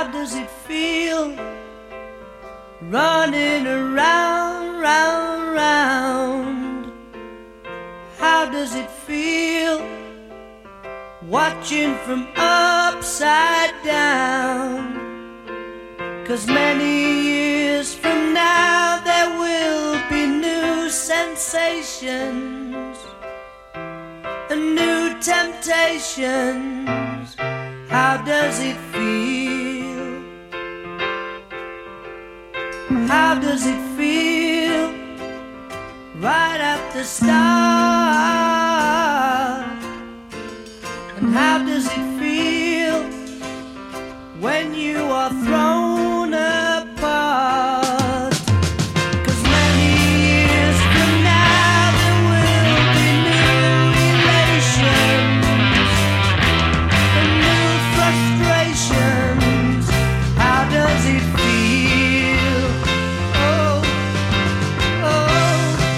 does it feel running around, round, round? How does it feel watching from upside down? 'Cause many years from now there will be new sensations and new temptations. How does it feel? How does it feel right at the start? And how does it feel when you are thrown apart? 'Cause many years from now there will be new relations and new frustrations. How does it feel? Oh, oh.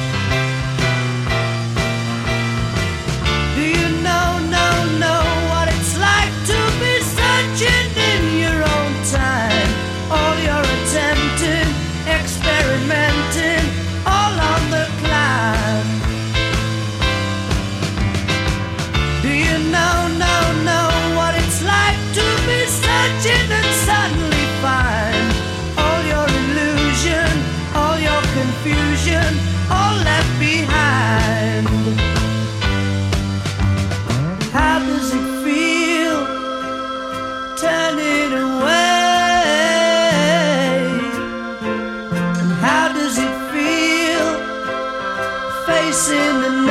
Do you know what it's like to be searching in your own time? All you're attempting, experimenting, all on the climb. Do you know what it's like to be searching and suddenly find all your illusion, all your confusion, all left behind? How does it feel turning away? And how does it feel facing the